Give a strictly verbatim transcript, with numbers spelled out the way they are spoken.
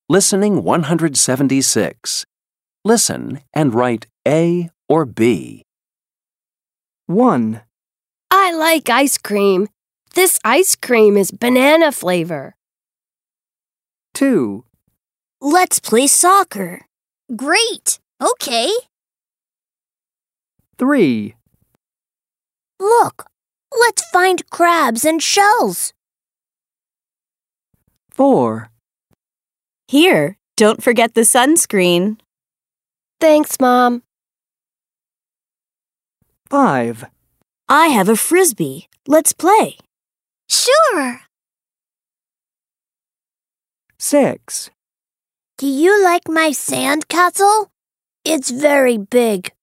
Listening one hundred seventy-six. Listen and write A or B. one, I like ice cream. This ice cream is banana flavor. two, Let's play soccer. Great. Okay. three, Look, let's find crabs and shells. four, Here, don't forget the sunscreen. Thanks, Mom. five, I have a frisbee. Let's play. Sure. six. Do you like my sand castle? It's very big.